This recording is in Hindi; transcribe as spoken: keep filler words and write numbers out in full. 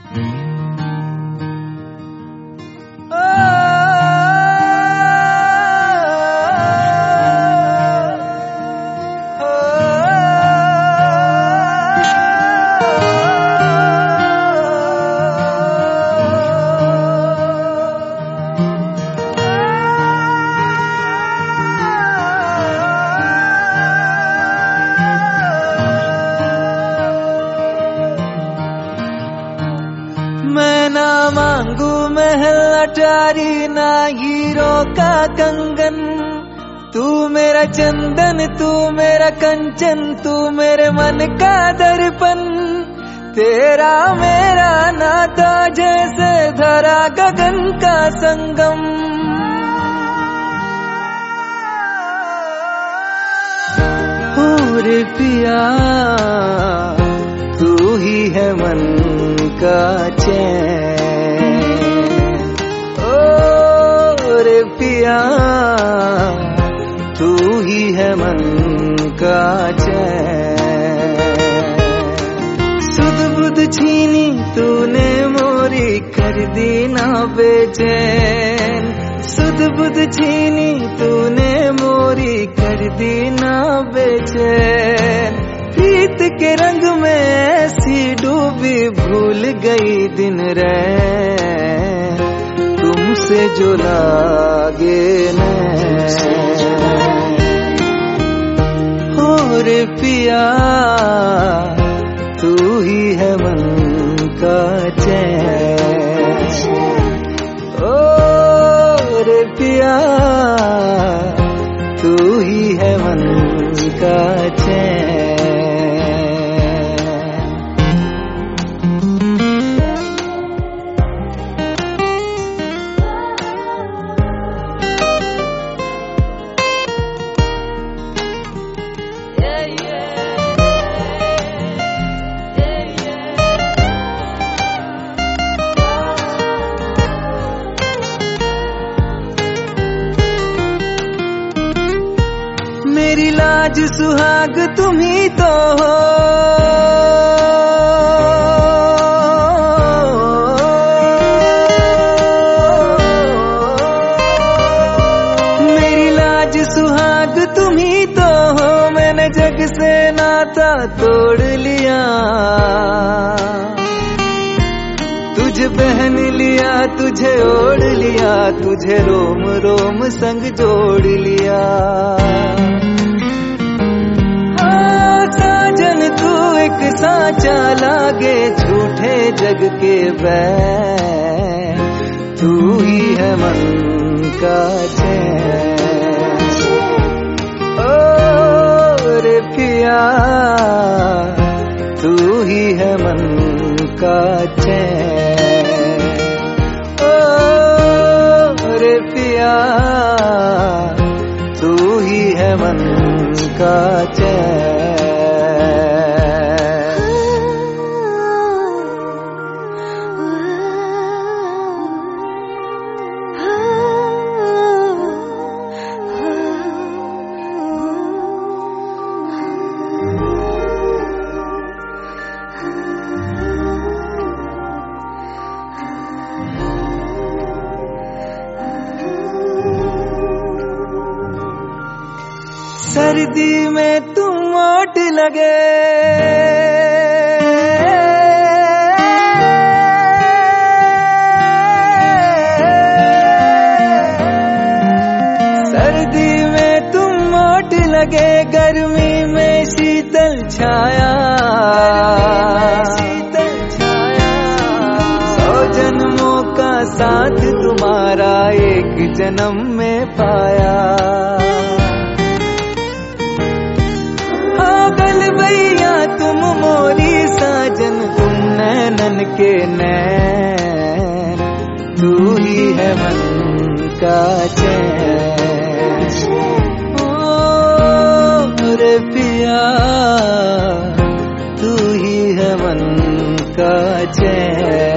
मैं ना मांगू महल अटारी ना हीरो का कंगन, तू मेरा चंदन तू मेरा कंचन, तू मेरे मन का दर्पण। तेरा मेरा नाता जैसे धरा गगन का संगम। और पिया तू ही है मन का चैन, ओ रे पिया तू ही है मन का चैन। सुध बुध छीनी तूने मोरी कर दी ना बेचैन, सुध बुध छीनी तूने मोरी कर दी ना बेचैन। प्रीत के रंग में ऐसी डूबी भूल गई दिन रैन, तुमसे जो लागे नैन। और पिया तू ही है मन का चैन, और पिया तू ही है मन का चैन। मेरी लाज सुहाग तुम ही तो हो, मेरी लाज सुहाग तुम ही तो हो। मैंने जग से नाता तोड़ लिया, तुझे पहन लिया तुझे ओढ़ लिया, तुझे रोम रोम संग जोड़ लिया। साजन तू एक साचा लागे झूठे जग के बैन, तू ही है मन का चैन। ओ रे पिया तू ही है मन का चैन, ओ रे पिया तू ही है मन का चैन। सर्दी में तुम मोट लगे, सर्दी में तुम मोट लगे, गर्मी में शीतल छाया, शीतल छाया। सौ जन्मों का साथ तुम्हारा एक जन्म में पाया। भैया तुम मोरी साजन तुम नैनन के नैन, तू ही है मन का चैन। ओ रे पिया तू ही है मन का चैन।